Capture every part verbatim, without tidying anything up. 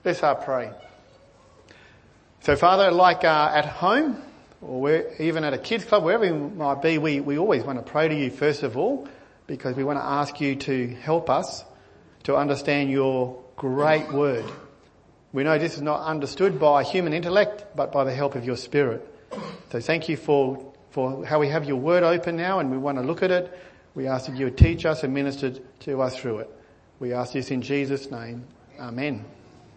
Let's uh, pray. So Father, like uh, at home, or where, even at a kids club, wherever we might be, we, we always want to pray to you first of all, because we want to ask you to help us to understand your great word. We know this is not understood by human intellect, but by the help of your Spirit. So thank you for, for how we have your word open now, and we want to look at it. We ask that you would teach us and minister to us through it. We ask this in Jesus' name. Amen.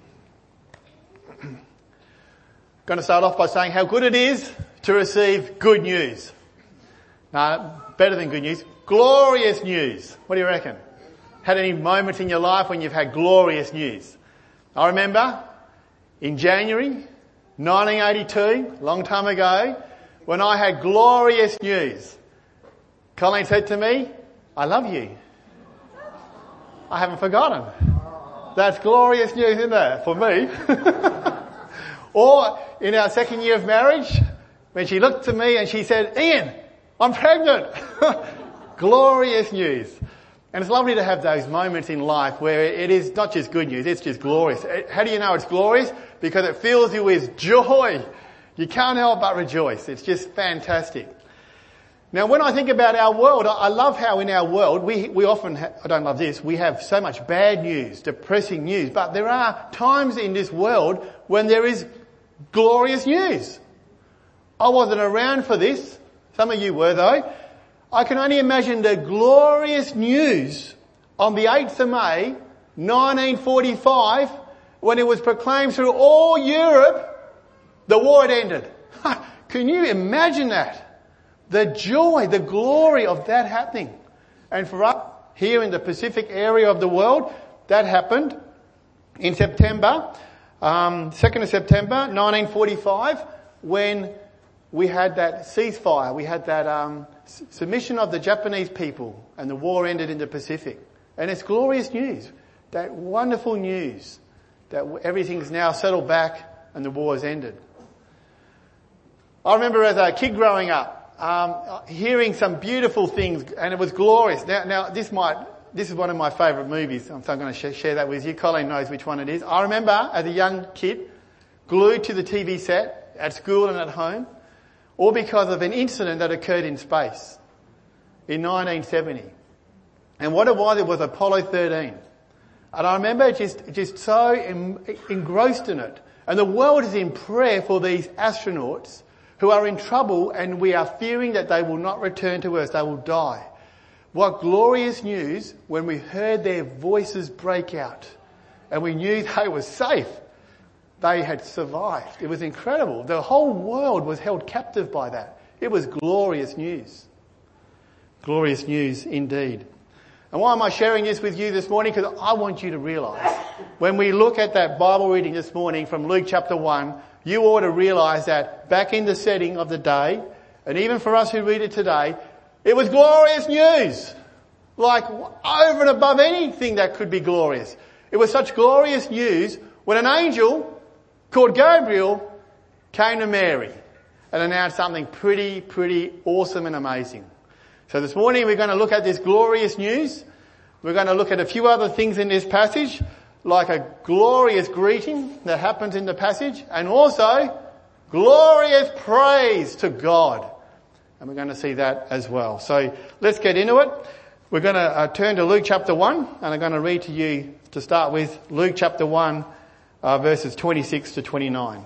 Going to start off by saying how good it is to receive good news. No, better than good news. Glorious news. What do you reckon? Had any moments in your life when you've had glorious news? I remember in January nineteen eighty-two, long time ago, when I had glorious news. Colleen said to me, "I love you." I haven't forgotten. That's glorious news, isn't it, for me? Or in our second year of marriage, when she looked to me and she said, "Ian, I'm pregnant." Glorious news. And it's lovely to have those moments in life where it is not just good news, it's just glorious. How do you know it's glorious? Because it fills you with joy. You can't help but rejoice. It's just fantastic. Now, when I think about our world, I love how in our world, we, we often, ha- I don't love this, we have so much bad news, depressing news, but there are times in this world when there is glorious news. I wasn't around for this. Some of you were though. I can only imagine the glorious news on the eighth of May, nineteen forty-five, when it was proclaimed through all Europe, the war had ended. Can you imagine that? The joy, the glory of that happening. And for us here in the Pacific area of the world, that happened in September, um, second of September, nineteen forty-five, when we had that ceasefire, we had that um, s- submission of the Japanese people, and the war ended in the Pacific. And it's glorious news, that wonderful news that everything's now settled back and the war has ended. I remember as a kid growing up, um, hearing some beautiful things, and it was glorious. Now, now this might, this is one of my favourite movies, so I'm going to sh- share that with you. Colleen knows which one it is. I remember as a young kid, glued to the T V set at school and at home, all because of an incident that occurred in space in nineteen seventy. And what it was, it was Apollo thirteen. And I remember just, just so em- engrossed in it. And the world is in prayer for these astronauts who are in trouble, and we are fearing that they will not return to Earth, they will die. What glorious news when we heard their voices break out and we knew they were safe. They had survived. It was incredible. The whole world was held captive by that. It was glorious news. Glorious news indeed. And why am I sharing this with you this morning? Because I want you to realise, when we look at that Bible reading this morning from Luke chapter one, you ought to realise that back in the setting of the day, and even for us who read it today, it was glorious news. Like over and above anything that could be glorious. It was such glorious news when an angel called Gabriel came to Mary and announced something pretty, pretty awesome and amazing. So this morning we're going to look at this glorious news. We're going to look at a few other things in this passage, like a glorious greeting that happens in the passage, and also glorious praise to God. And we're going to see that as well. So let's get into it. We're going to uh, turn to Luke chapter one, and I'm going to read to you to start with Luke chapter one, uh, verses twenty-six to twenty-nine.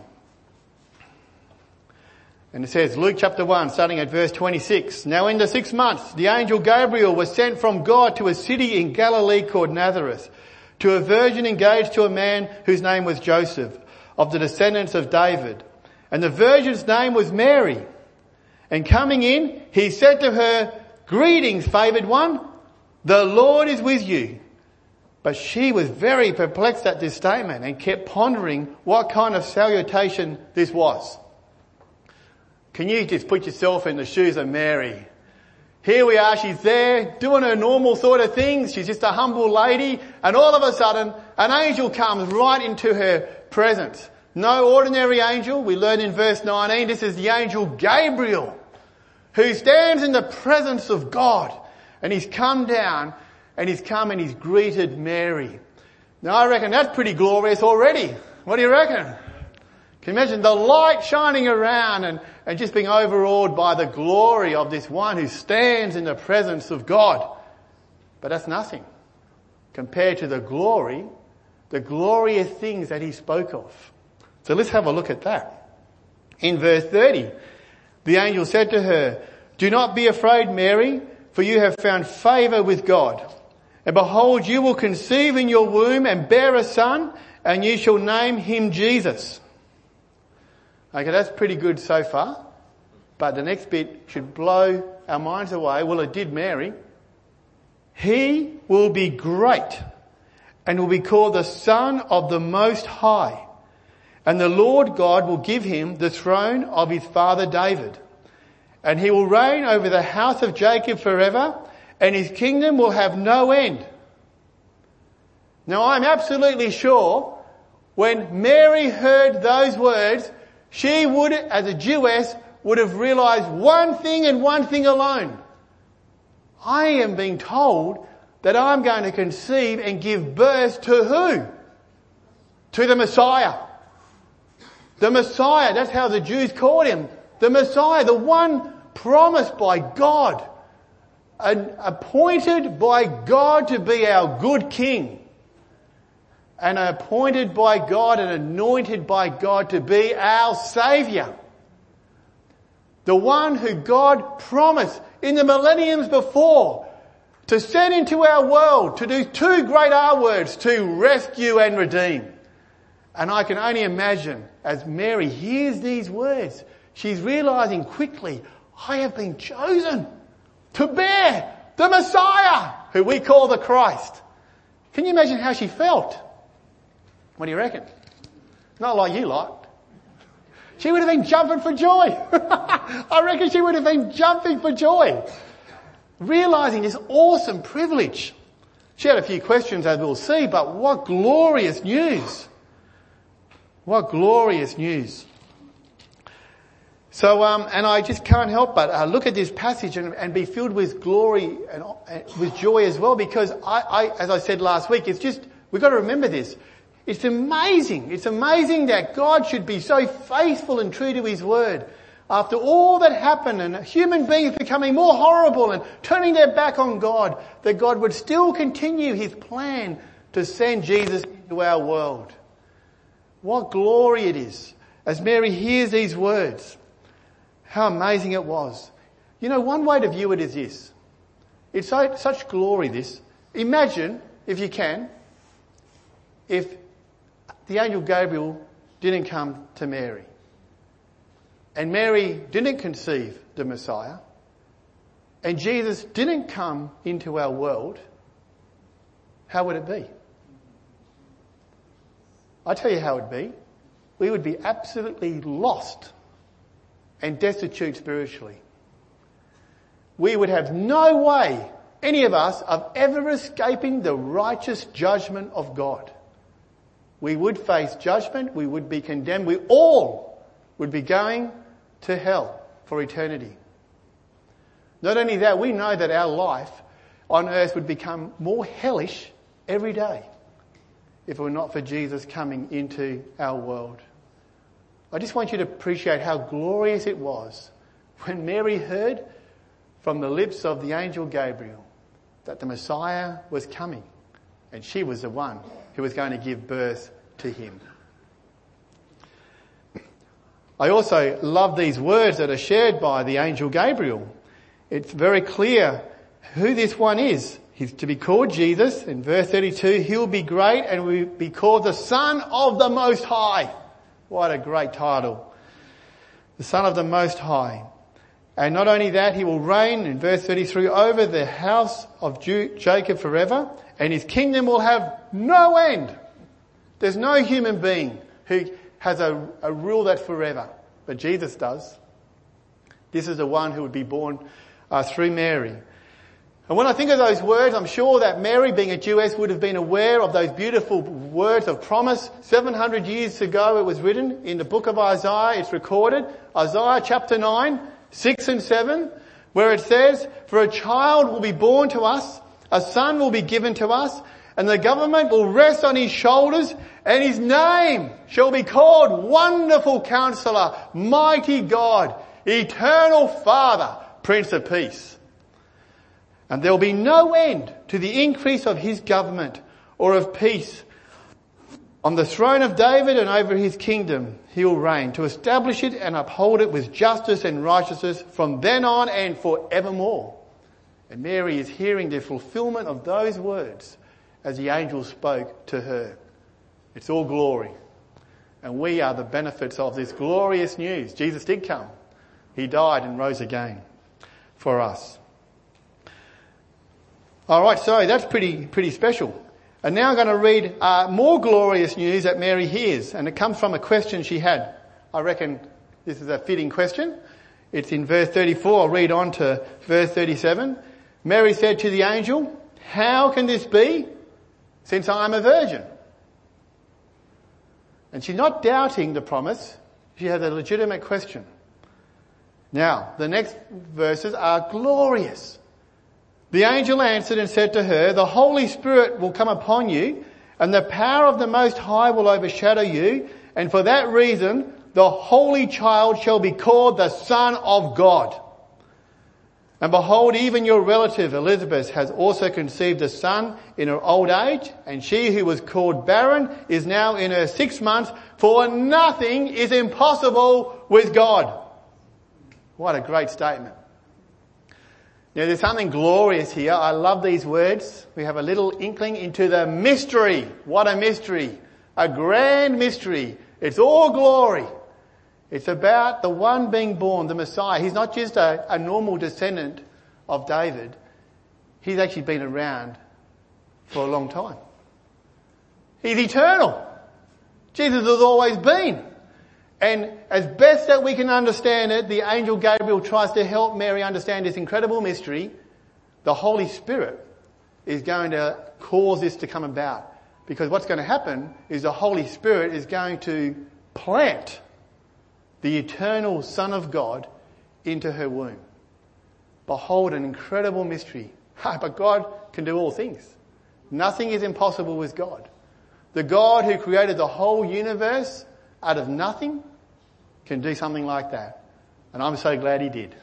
And it says, Luke chapter one, starting at verse twenty-six. Now in the sixth month, the angel Gabriel was sent from God to a city in Galilee called Nazareth, to a virgin engaged to a man whose name was Joseph, of the descendants of David. And the virgin's name was Mary. And coming in, he said to her, "Greetings, favoured one, the Lord is with you." But she was very perplexed at this statement and kept pondering what kind of salutation this was. Can you just put yourself in the shoes of Mary? Here we are, she's there doing her normal sort of things. She's just a humble lady, and all of a sudden an angel comes right into her presence. No ordinary angel. We learn in verse nineteen, this is the angel Gabriel, who stands in the presence of God, and he's come down and he's come and he's greeted Mary. Now I reckon that's pretty glorious already. What do you reckon? Can you imagine the light shining around and, and just being overawed by the glory of this one who stands in the presence of God? But that's nothing compared to the glory, the glorious things that he spoke of. So let's have a look at that. In verse thirty, the angel said to her, "Do not be afraid, Mary, for you have found favour with God. And behold, you will conceive in your womb and bear a son, and you shall name him Jesus." Okay, that's pretty good so far. But the next bit should blow our minds away. Well, it did Mary. "He will be great and will be called the Son of the Most High. And the Lord God will give him the throne of his father David. And he will reign over the house of Jacob forever, and his kingdom will have no end." Now, I'm absolutely sure when Mary heard those words, she would, as a Jewess, would have realised one thing and one thing alone. I am being told that I'm going to conceive and give birth to who? To the Messiah. The Messiah, that's how the Jews called him. The Messiah, the one promised by God, and appointed by God to be our good King, and appointed by God and anointed by God to be our Saviour. The one who God promised in the millenniums before to send into our world to do two great R words, to rescue and redeem. And I can only imagine as Mary hears these words, she's realising quickly, I have been chosen to bear the Messiah, who we call the Christ. Can you imagine how she felt? What do you reckon? Not like you lot. She would have been jumping for joy. I reckon she would have been jumping for joy, realising this awesome privilege. She had a few questions, as we'll see, but what glorious news. What glorious news. So, um, and I just can't help but uh, look at this passage and, and be filled with glory and uh, with joy as well, because I, I, as I said last week, it's just, we've got to remember this. It's amazing. It's amazing that God should be so faithful and true to his word. After all that happened and human beings becoming more horrible and turning their back on God, that God would still continue his plan to send Jesus into our world. What glory it is. As Mary hears these words, how amazing it was. You know, one way to view it is this. It's so, such glory, this. Imagine, if you can, if the angel Gabriel didn't come to Mary, and Mary didn't conceive the Messiah, and Jesus didn't come into our world, how would it be? I tell you how it would be. We would be absolutely lost and destitute spiritually. We would have no way, any of us, of ever escaping the righteous judgment of God. We would face judgment, we would be condemned, we all would be going to hell for eternity. Not only that, we know that our life on earth would become more hellish every day if it were not for Jesus coming into our world. I just want you to appreciate how glorious it was when Mary heard from the lips of the angel Gabriel that the Messiah was coming, and she was the one who was going to give birth to him. I also love these words that are shared by the angel Gabriel. It's very clear who this one is. He's to be called Jesus. In verse thirty-two, he'll be great and will be called the Son of the Most High. What a great title. The Son of the Most High. And not only that, he will reign, in verse thirty-three, over the house of Jacob forever, and his kingdom will have no end. There's no human being who has a, a rule that's forever, but Jesus does. This is the one who would be born uh, through Mary. And when I think of those words, I'm sure that Mary, being a Jewess, would have been aware of those beautiful words of promise. seven hundred years ago it was written in the book of Isaiah. It's recorded. Isaiah chapter nine, six and seven, where it says, "For a child will be born to us, a son will be given to us, and the government will rest on his shoulders, and his name shall be called Wonderful Counselor, Mighty God, Eternal Father, Prince of Peace. And there will be no end to the increase of his government or of peace. On the throne of David and over his kingdom he will reign, to establish it and uphold it with justice and righteousness from then on and forevermore. And Mary is hearing the fulfillment of those words as the angel spoke to her. It's all glory. And we are the benefits of this glorious news. Jesus did come. He died and rose again for us. All right, so that's pretty pretty special. And now I'm going to read uh, more glorious news that Mary hears, and it comes from a question she had. I reckon this is a fitting question. It's in verse thirty-four. I'll read on to verse thirty-seven. Mary said to the angel, "How can this be, since I am a virgin?" And she's not doubting the promise. She has a legitimate question. Now, the next verses are glorious. The angel answered and said to her, "The Holy Spirit will come upon you, and the power of the Most High will overshadow you, and for that reason the Holy Child shall be called the Son of God. And behold, even your relative Elizabeth has also conceived a son in her old age, and she who was called barren is now in her sixth month, for nothing is impossible with God." What a great statement. Now there's something glorious here. I love these words. We have a little inkling into the mystery. What a mystery. A grand mystery. It's all glory. It's about the one being born, the Messiah. He's not just a, a normal descendant of David. He's actually been around for a long time. He's eternal. Jesus has always been. And as best that we can understand it, the angel Gabriel tries to help Mary understand this incredible mystery. The Holy Spirit is going to cause this to come about. Because what's going to happen is the Holy Spirit is going to plant the eternal Son of God into her womb. Behold, an incredible mystery. But God can do all things. Nothing is impossible with God. The God who created the whole universe out of nothing can do something like that. And I'm so glad he did.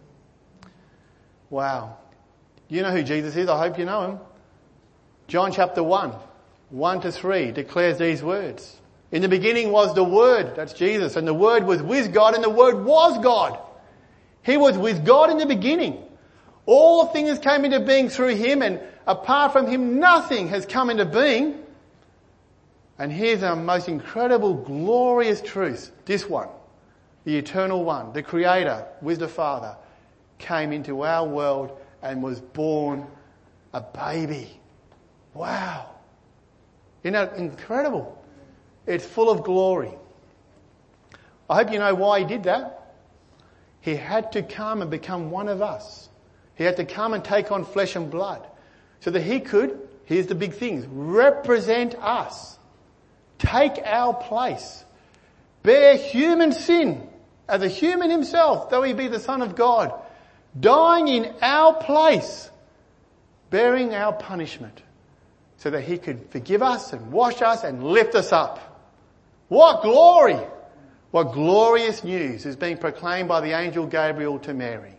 Wow. You know who Jesus is? I hope you know him. John chapter one, one to three declares these words. "In the beginning was the Word," that's Jesus, "and the Word was with God, and the Word was God. He was with God in the beginning. All things came into being through him, and apart from him nothing has come into being." And here's our most incredible, glorious truth. This one, the Eternal One, the Creator with the Father, came into our world and was born a baby. Wow. Isn't that incredible? It's full of glory. I hope you know why he did that. He had to come and become one of us. He had to come and take on flesh and blood so that he could, here's the big things, represent us. Take our place. Bear human sin as a human himself, though he be the Son of God. Dying in our place. Bearing our punishment. So that he could forgive us and wash us and lift us up. What glory! What glorious news is being proclaimed by the angel Gabriel to Mary.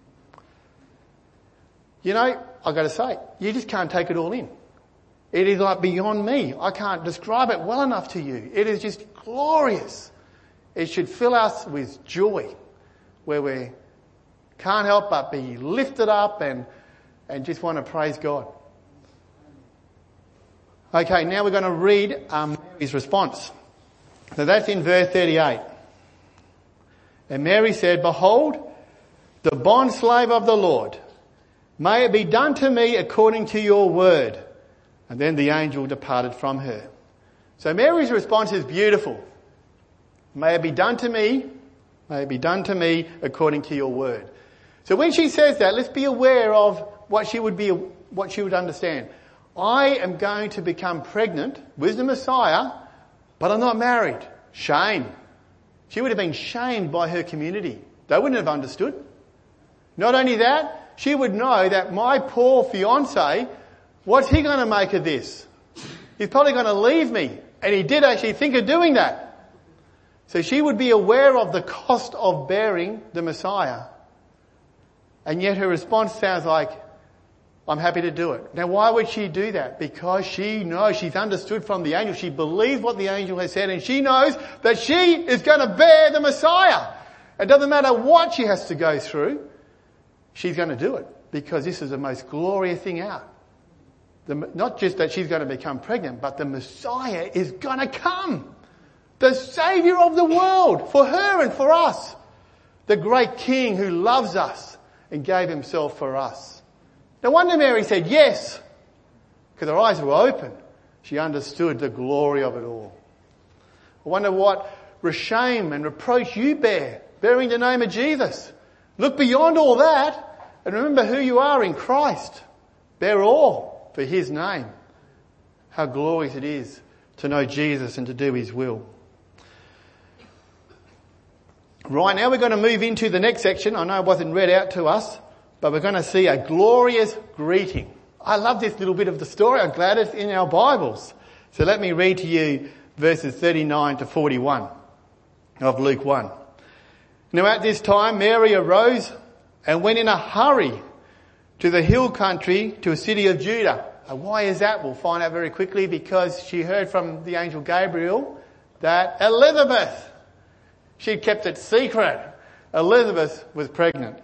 You know, I've got to say, you just can't take it all in. It is like beyond me. I can't describe it well enough to you. It is just glorious. It should fill us with joy, where we can't help but be lifted up and, and just want to praise God. Okay, now we're going to read um, Mary's response. So that's in verse thirty-eight. "And Mary said, Behold, the bondslave of the Lord. May it be done to me according to your word. And then the angel departed from her." So Mary's response is beautiful. May it be done to me, may it be done to me according to your word. So when she says that, let's be aware of what she would be, what she would understand. I am going to become pregnant with the Messiah, but I'm not married. Shame. She would have been shamed by her community. They wouldn't have understood. Not only that, she would know that my poor fiancé What's he going to make of this? He's probably going to leave me. And he did actually think of doing that. So she would be aware of the cost of bearing the Messiah. And yet her response sounds like, I'm happy to do it. Now why would she do that? Because she knows, she's understood from the angel, she believes what the angel has said, and she knows that she is going to bear the Messiah. It doesn't matter what she has to go through, she's going to do it. Because this is the most glorious thing out. The, not just that she's going to become pregnant, but the Messiah is going to come. The Saviour of the world, for her and for us. The great King who loves us and gave himself for us. No wonder Mary said yes, because her eyes were open. She understood the glory of it all. I wonder what shame and reproach you bear, bearing the name of Jesus. Look beyond all that and remember who you are in Christ. Bear all for his name. How glorious it is to know Jesus and to do his will. Right, now we're going to move into the next section. I know it wasn't read out to us, but we're going to see a glorious greeting. I love this little bit of the story. I'm glad it's in our Bibles. So let me read to you verses thirty-nine to forty-one of Luke one. Now at this time Mary arose and went in a hurry to the hill country to a city of Judah. And why is that? We'll find out very quickly, because she heard from the angel Gabriel that Elizabeth, she'd kept it secret. Elizabeth was pregnant.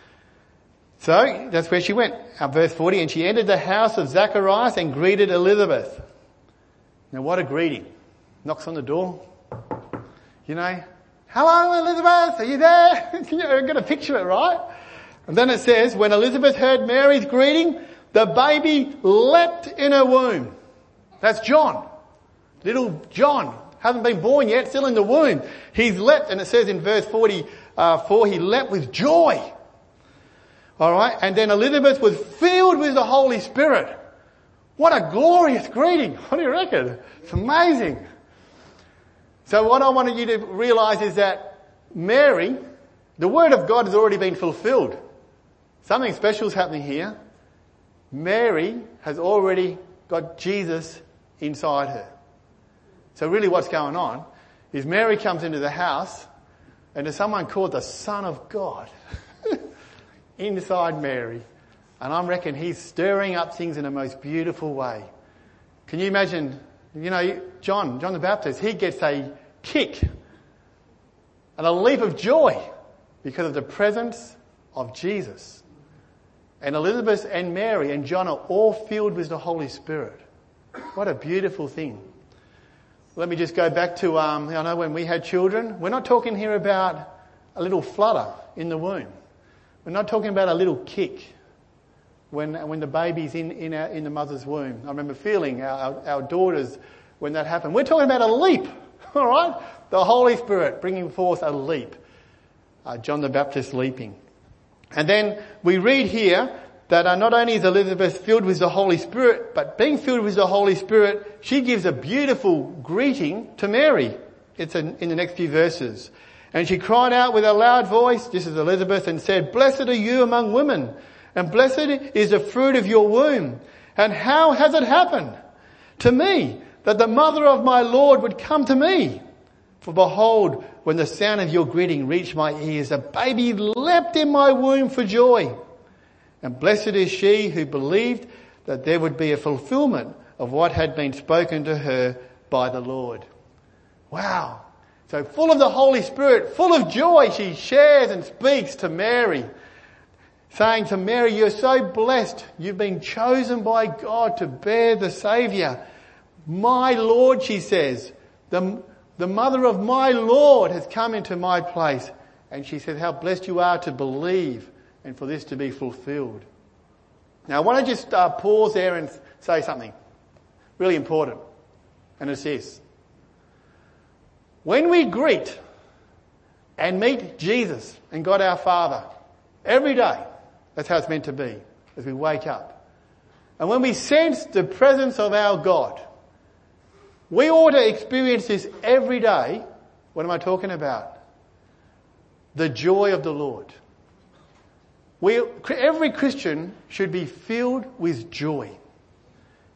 So that's where she went. Uh, verse forty, and she entered the house of Zacharias and greeted Elizabeth. Now what a greeting. Knocks on the door. You know, hello Elizabeth, are you there? You've got to picture it, right? And then it says, when Elizabeth heard Mary's greeting, the baby leapt in her womb. That's John. Little John. Hasn't been born yet, still in the womb. He's leapt, and it says in verse forty-four, he leapt with joy. Alright, and then Elizabeth was filled with the Holy Spirit. What a glorious greeting. What do you reckon? It's amazing. So what I wanted you to realise is that Mary, the Word of God has already been fulfilled. Something special is happening here. Mary has already got Jesus inside her. So really what's going on is Mary comes into the house and there's someone called the Son of God inside Mary. And I reckon he's stirring up things in a most beautiful way. Can you imagine, you know, John, John the Baptist, he gets a kick and a leap of joy because of the presence of Jesus. And Elizabeth and Mary and John are all filled with the Holy Spirit. What a beautiful thing. Let me just go back to, um, I know when we had children, we're not talking here about a little flutter in the womb. We're not talking about a little kick when when the baby's in in, our, in the mother's womb. I remember feeling our, our daughters when that happened. We're talking about a leap, all right? The Holy Spirit bringing forth a leap. Uh, John the Baptist leaping. And then we read here that uh, not only is Elizabeth filled with the Holy Spirit, but being filled with the Holy Spirit, she gives a beautiful greeting to Mary. It's in, in the next few verses. And she cried out with a loud voice, this is Elizabeth, and said, "Blessed are you among women, and blessed is the fruit of your womb. And how has it happened to me that the mother of my Lord would come to me? For behold, when the sound of your greeting reached my ears, a baby leapt in my womb for joy. And blessed is she who believed that there would be a fulfillment of what had been spoken to her by the Lord." Wow. So full of the Holy Spirit, full of joy, she shares and speaks to Mary, saying to Mary, "You're so blessed. You've been chosen by God to bear the Saviour. My Lord," she says, the, the mother of my Lord has come into my place. And she says, how blessed you are to believe and for this to be fulfilled. Now I want to just uh, pause there and say something really important. And it's this. When we greet and meet Jesus and God our Father every day, that's how it's meant to be as we wake up. And when we sense the presence of our God, we ought to experience this every day. What am I talking about? The joy of the Lord. We, every Christian should be filled with joy.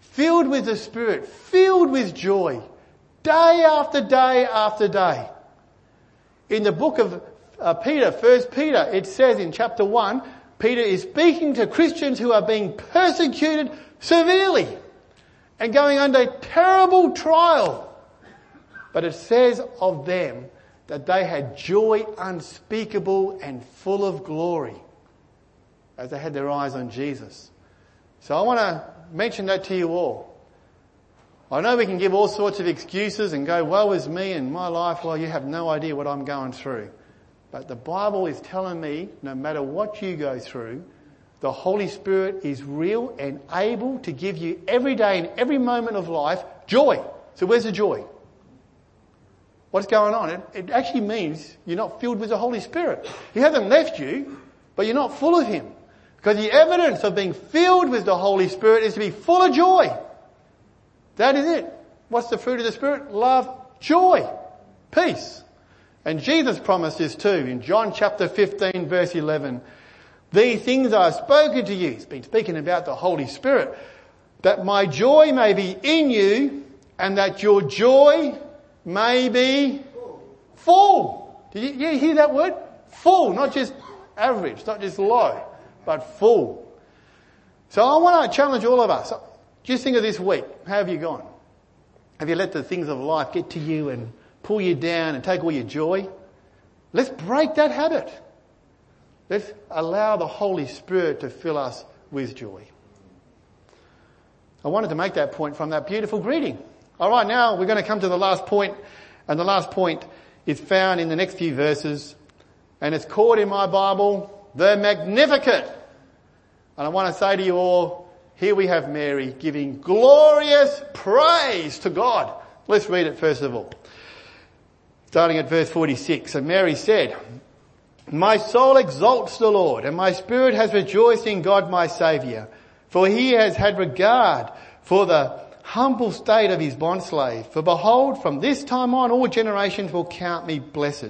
filled with the Spirit, filled with joy, day after day after day. In the book of uh, Peter, First Peter, it says in chapter one, Peter is speaking to Christians who are being persecuted severely and going under terrible trial. But it says of them that they had joy unspeakable and full of glory as they had their eyes on Jesus. So I want to mention that to you all. I know we can give all sorts of excuses and go, woe is me in my life. Well, you have no idea what I'm going through. But the Bible is telling me, no matter what you go through, the Holy Spirit is real and able to give you every day and every moment of life joy. So where's the joy? What's going on? It, it actually means you're not filled with the Holy Spirit. He hasn't left you, but you're not full of Him. Because the evidence of being filled with the Holy Spirit is to be full of joy. That is it. What's the fruit of the Spirit? Love, joy, peace. And Jesus promised this too in John chapter fifteen verse eleven. These things I have spoken to you. He's been speaking about the Holy Spirit. That my joy may be in you and that your joy may be full. Did you, you hear that word? Full, not just average, not just low, but full. So I want to challenge all of us. Just think of this week. How have you gone? Have you let the things of life get to you and pull you down and take all your joy? Let's break that habit. Let's allow the Holy Spirit to fill us with joy. I wanted to make that point from that beautiful greeting. All right, now we're going to come to the last point, and the last point is found in the next few verses, and it's called in my Bible, the Magnificat. And I want to say to you all, here we have Mary giving glorious praise to God. Let's read it first of all. Starting at verse forty-six. And Mary said, my soul exalts the Lord, and my spirit has rejoiced in God my Saviour, for he has had regard for the humble state of his bondslave. For behold, from this time on all generations will count me blessed.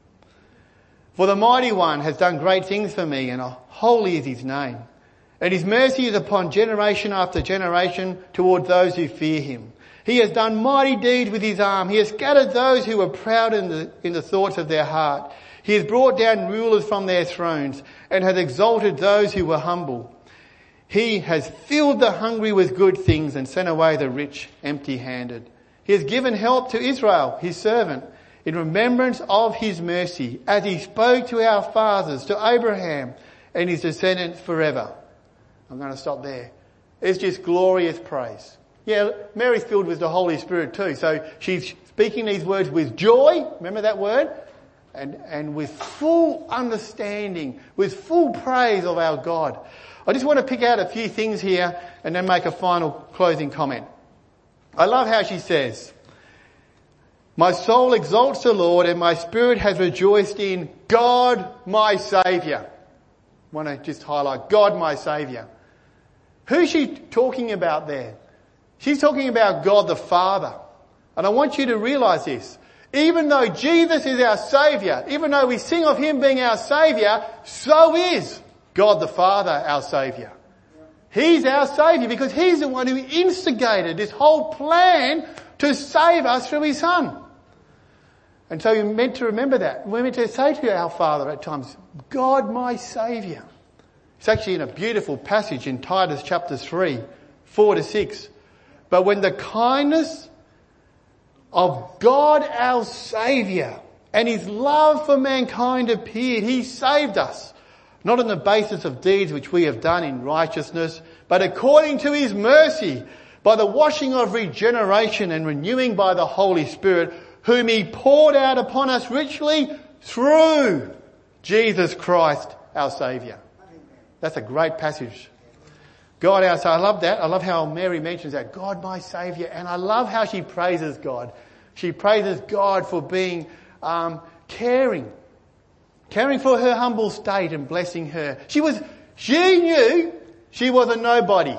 For the Mighty One has done great things for me, and holy is his name. And his mercy is upon generation after generation toward those who fear him. He has done mighty deeds with his arm. He has scattered those who were proud in the, in the thoughts of their heart. He has brought down rulers from their thrones and has exalted those who were humble. He has filled the hungry with good things and sent away the rich empty-handed. He has given help to Israel, his servant, in remembrance of his mercy, as he spoke to our fathers, to Abraham and his descendants forever. I'm going to stop there. It's just glorious praise. Yeah, Mary's filled with the Holy Spirit too. So she's speaking these words with joy. Remember that word? And, and with full understanding, with full praise of our God. I just want to pick out a few things here and then make a final closing comment. I love how she says, my soul exalts the Lord and my spirit has rejoiced in God my Saviour. I want to just highlight God my Saviour. Who's she talking about there? She's talking about God the Father. And I want you to realise this. Even though Jesus is our Saviour, even though we sing of Him being our Saviour, so is God the Father our Saviour. He's our Saviour because He's the one who instigated this whole plan to save us through His Son. And so we're meant to remember that. We're meant to say to our Father at times, God my Saviour. It's actually in a beautiful passage in Titus chapter three, four to six. But when the kindness of God our Saviour and His love for mankind appeared, He saved us, not on the basis of deeds which we have done in righteousness, but according to His mercy, by the washing of regeneration and renewing by the Holy Spirit, whom He poured out upon us richly through Jesus Christ our Saviour. That's a great passage. God our Saviour. I love that. I love how Mary mentions that. God my Saviour. And I love how she praises God. She praises God for being um, caring. Caring for her humble state and blessing her. She was, she knew she was a nobody.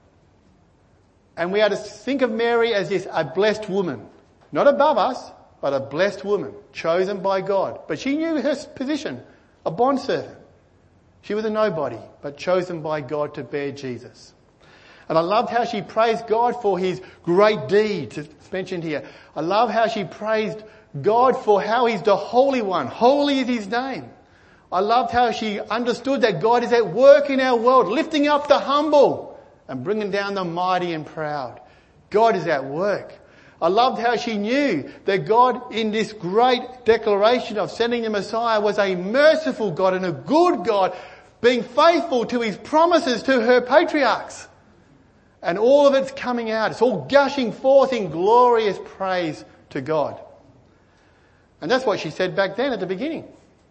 And we are to think of Mary as this, a blessed woman. Not above us, but a blessed woman, chosen by God. But she knew her position, a bondservant. She was a nobody, but chosen by God to bear Jesus. And I loved how she praised God for his great deeds. It's mentioned here. I love how she praised God for how he's the Holy One. Holy is his name. I loved how she understood that God is at work in our world, lifting up the humble and bringing down the mighty and proud. God is at work. I loved how she knew that God, in this great declaration of sending the Messiah, was a merciful God and a good God, being faithful to his promises to her patriarchs. And all of it's coming out. It's all gushing forth in glorious praise to God. And that's what she said back then at the beginning.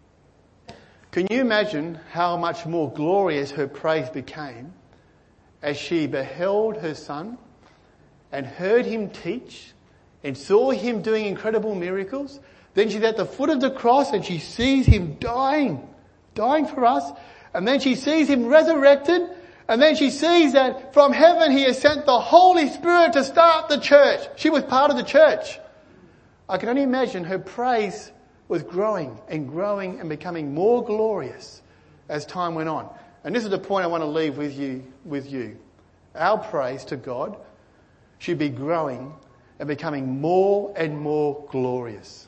Can you imagine how much more glorious her praise became as she beheld her son and heard him teach and saw him doing incredible miracles? Then she's at the foot of the cross and she sees him dying, dying for us. And then she sees him resurrected. And then she sees that from heaven he has sent the Holy Spirit to start the church. She was part of the church. I can only imagine her praise was growing and growing and becoming more glorious as time went on. And this is the point I want to leave with you, with you. Our praise to God should be growing and becoming more and more glorious.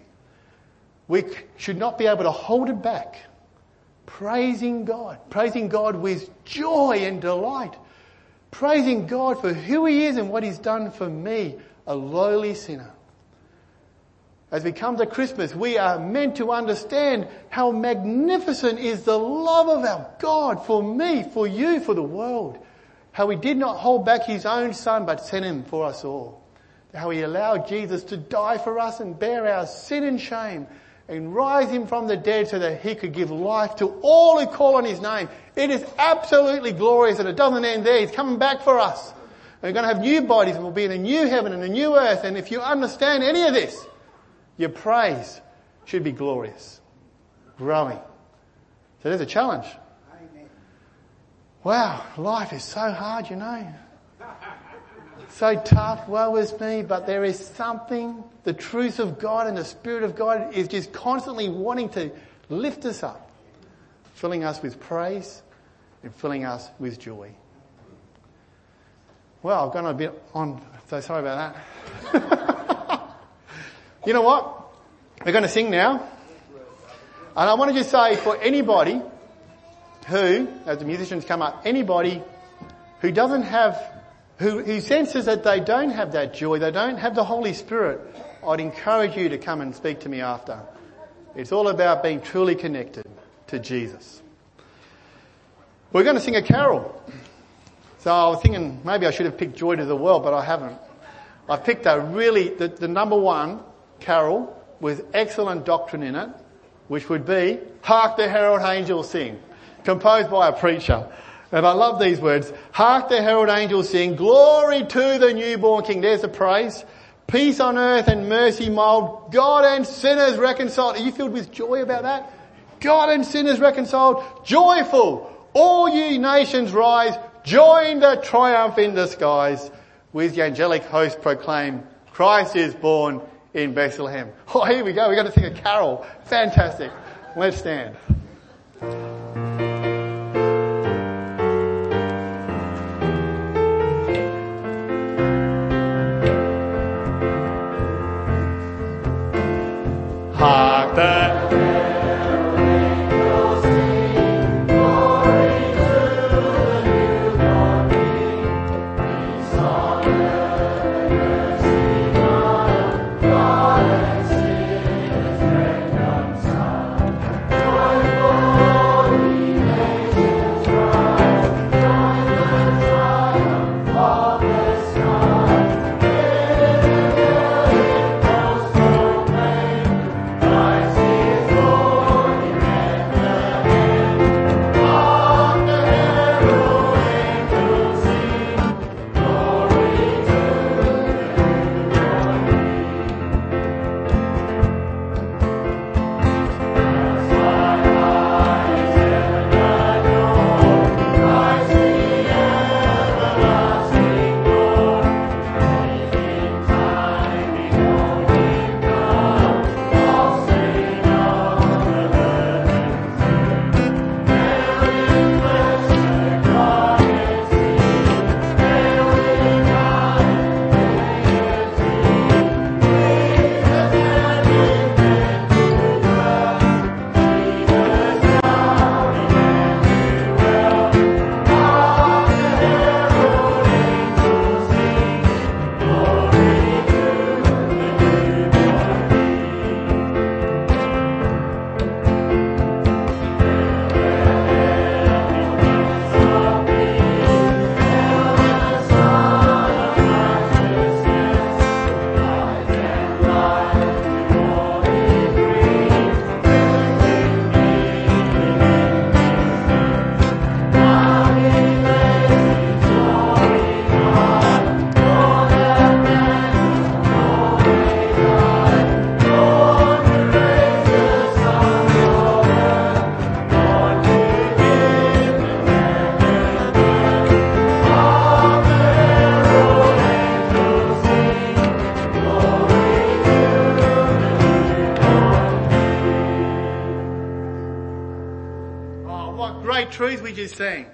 We should not be able to hold it back. Praising God, praising God with joy and delight, praising God for who he is and what he's done for me, a lowly sinner. As we come to Christmas, we are meant to understand how magnificent is the love of our God for me, for you, for the world. How he did not hold back his own son but sent him for us all. How he allowed Jesus to die for us and bear our sin and shame and rise him from the dead so that he could give life to all who call on his name. It is absolutely glorious, and it doesn't end there. He's coming back for us. And we're going to have new bodies and we'll be in a new heaven and a new earth. And if you understand any of this, your praise should be glorious, growing. So there's a challenge. Wow, life is so hard, you know. So tough, woe is me, but there is something, the truth of God and the Spirit of God is just constantly wanting to lift us up, filling us with praise and filling us with joy. Well, I've gone a bit on, so sorry about that. You know what? We're going to sing now. And I want to just say for anybody who, as the musicians come up, anybody who doesn't have Who, who senses that they don't have that joy, they don't have the Holy Spirit, I'd encourage you to come and speak to me after. It's all about being truly connected to Jesus. We're going to sing a carol. So I was thinking maybe I should have picked Joy to the World, but I haven't. I've picked a really, the, the number one carol with excellent doctrine in it, which would be Hark the Herald Angels Sing, composed by a preacher. And I love these words. Hark the herald angels sing, glory to the newborn King. There's the praise. Peace on earth and mercy mild. God and sinners reconciled. Are you filled with joy about that? God and sinners reconciled. Joyful. All ye nations rise. Join the triumph in the skies. With the angelic host proclaim, Christ is born in Bethlehem. Oh, here we go. We're going to sing a carol. Fantastic. Let's stand. Hark the herald angels sing, glory to the newborn King. Peace on earth, mercy mild, God and sinners reconciled. Joyful all ye nations rise, join the triumph of the skies. With the angelic host proclaim, Christ is great truths we just sang.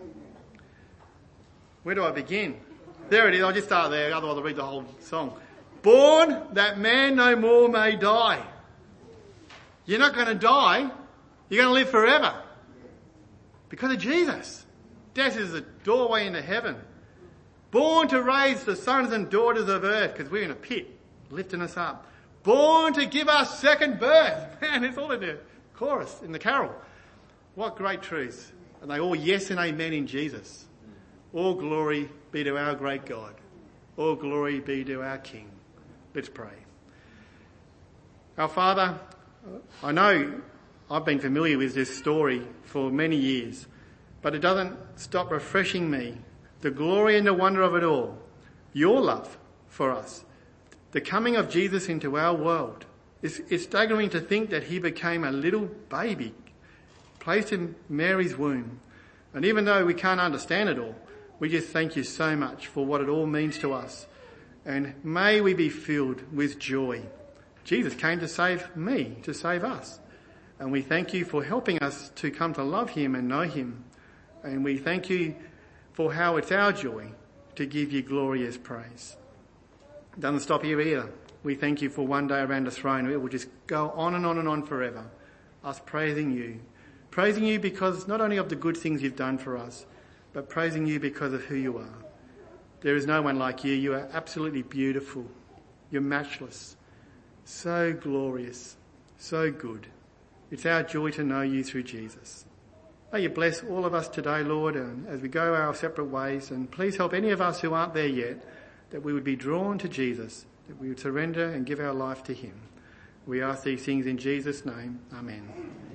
Where do I begin? There it is. I'll just start there. Otherwise I'll read the whole song. Born that man no more may die. You're not going to die. You're going to live forever. Because of Jesus. Death is the doorway into heaven. Born to raise the sons and daughters of earth, because we're in a pit, lifting us up. Born to give us second birth. Man, it's all in the chorus, in the carol. What great truths. And they all yes and amen in Jesus. All glory be to our great God. All glory be to our King. Let's pray. Our Father, I know I've been familiar with this story for many years, but it doesn't stop refreshing me. The glory and the wonder of it all. Your love for us. The coming of Jesus into our world. It's, it's staggering to think that he became a little baby, placed in Mary's womb. And even though we can't understand it all, we just thank you so much for what it all means to us. And may we be filled with joy. Jesus came to save me, to save us. And we thank you for helping us to come to love him and know him. And we thank you for how it's our joy to give you glorious praise. It doesn't stop here either. We thank you for one day around the throne. It will just go on and on and on forever. Us praising you. Praising you because not only of the good things you've done for us, but praising you because of who you are. There is no one like you. You are absolutely beautiful. You're matchless. So glorious. So good. It's our joy to know you through Jesus. May you bless all of us today, Lord, and as we go our separate ways. And please help any of us who aren't there yet, that we would be drawn to Jesus, that we would surrender and give our life to him. We ask these things in Jesus' name. Amen.